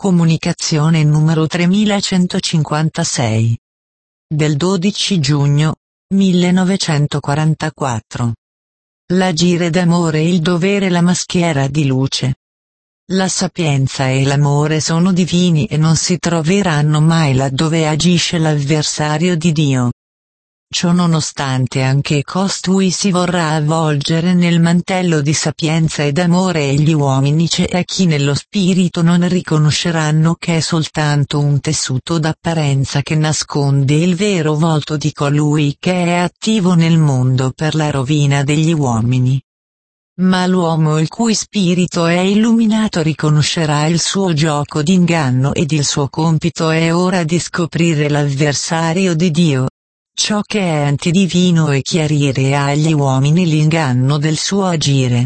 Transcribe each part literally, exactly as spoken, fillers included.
Comunicazione numero tremilacentocinquantasei. Del dodici giugno millenovecentoquarantaquattro. L'agire d'amore e il dovere, la maschera di luce. La sapienza e l'amore sono divini e non si troveranno mai laddove agisce l'avversario di Dio. Ciononostante anche costui si vorrà avvolgere nel mantello di sapienza ed amore e gli uomini ciechi nello spirito non riconosceranno che è soltanto un tessuto d'apparenza che nasconde il vero volto di colui che è attivo nel mondo per la rovina degli uomini. Ma l'uomo il cui spirito è illuminato riconoscerà il suo gioco d'inganno ed il suo compito è ora di scoprire l'avversario di Dio, ciò che è antidivino, e chiarire agli uomini l'inganno del suo agire.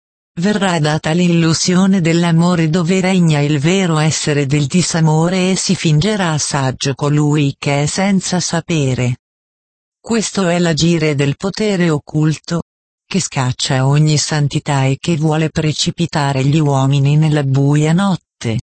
Verrà data l'illusione dell'amore dove regna il vero essere del disamore e si fingerà saggio colui che è senza sapere. Questo è l'agire del potere occulto, che scaccia ogni santità e che vuole precipitare gli uomini nella buia notte.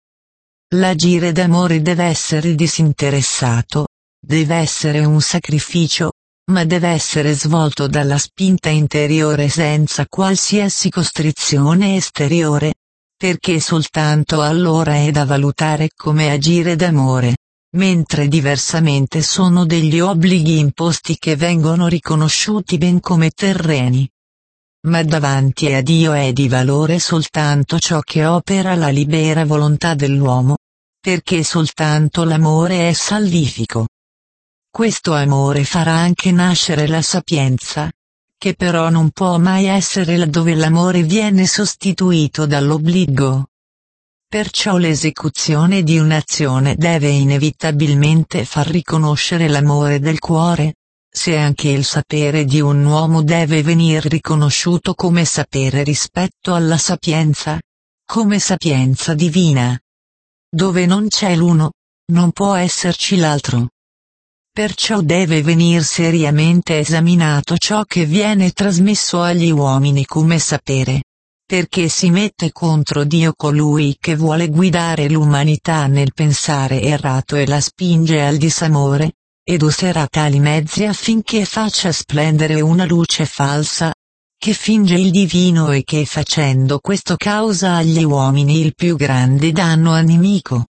L'agire d'amore deve essere disinteressato, deve essere un sacrificio, ma deve essere svolto dalla spinta interiore senza qualsiasi costrizione esteriore, perché soltanto allora è da valutare come agire d'amore, mentre diversamente sono degli obblighi imposti che vengono riconosciuti ben come terreni. Ma davanti a Dio è di valore soltanto ciò che opera la libera volontà dell'uomo, perché soltanto l'amore è salvifico. Questo amore farà anche nascere la sapienza, che però non può mai essere laddove l'amore viene sostituito dall'obbligo. Perciò l'esecuzione di un'azione deve inevitabilmente far riconoscere l'amore del cuore, se anche il sapere di un uomo deve venir riconosciuto come sapere rispetto alla sapienza, come sapienza divina. Dove non c'è l'uno, non può esserci l'altro. Perciò deve venir seriamente esaminato ciò che viene trasmesso agli uomini come sapere, perché si mette contro Dio colui che vuole guidare l'umanità nel pensare errato e la spinge al disamore, ed userà tali mezzi affinché faccia splendere una luce falsa, che finge il divino e che facendo questo causa agli uomini il più grande danno animico.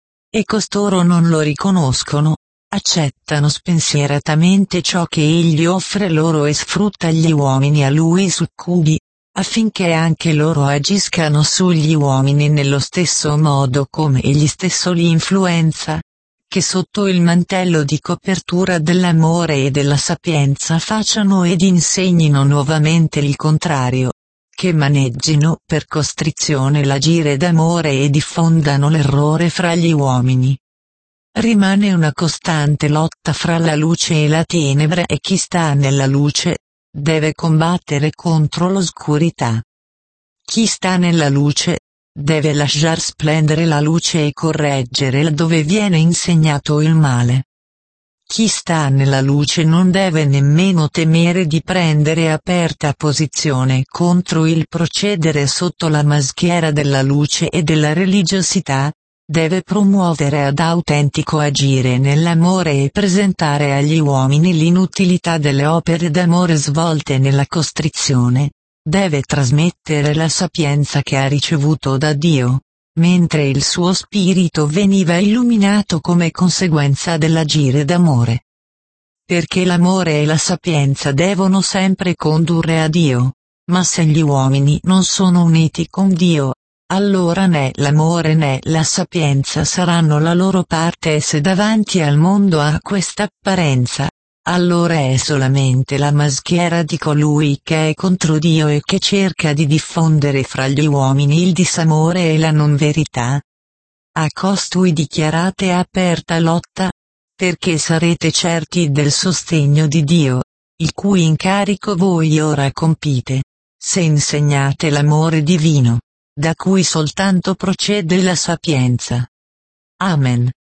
E costoro non lo riconoscono, accettano spensieratamente ciò che egli offre loro e sfrutta gli uomini a lui succubi, affinché anche loro agiscano sugli uomini nello stesso modo come egli stesso li influenza, che sotto il mantello di copertura dell'amore e della sapienza facciano ed insegnino nuovamente il contrario, che maneggino per costrizione l'agire d'amore e diffondano l'errore fra gli uomini. Rimane una costante lotta fra la luce e la tenebra e chi sta nella luce deve combattere contro l'oscurità. Chi sta nella luce deve lasciar splendere la luce e correggere laddove viene insegnato il male. Chi sta nella luce non deve nemmeno temere di prendere aperta posizione contro il procedere sotto la maschera della luce e della religiosità, deve promuovere ad autentico agire nell'amore e presentare agli uomini l'inutilità delle opere d'amore svolte nella costrizione. Deve trasmettere la sapienza che ha ricevuto da Dio, mentre il suo spirito veniva illuminato come conseguenza dell'agire d'amore. Perché l'amore e la sapienza devono sempre condurre a Dio, ma se gli uomini non sono uniti con Dio, allora né l'amore né la sapienza saranno la loro parte, e se davanti al mondo ha questa apparenza, allora è solamente la maschera di colui che è contro Dio e che cerca di diffondere fra gli uomini il disamore e la non verità. A costui dichiarate aperta lotta, perché sarete certi del sostegno di Dio, il cui incarico voi ora compite, se insegnate l'amore divino, da cui soltanto procede la sapienza. Amen.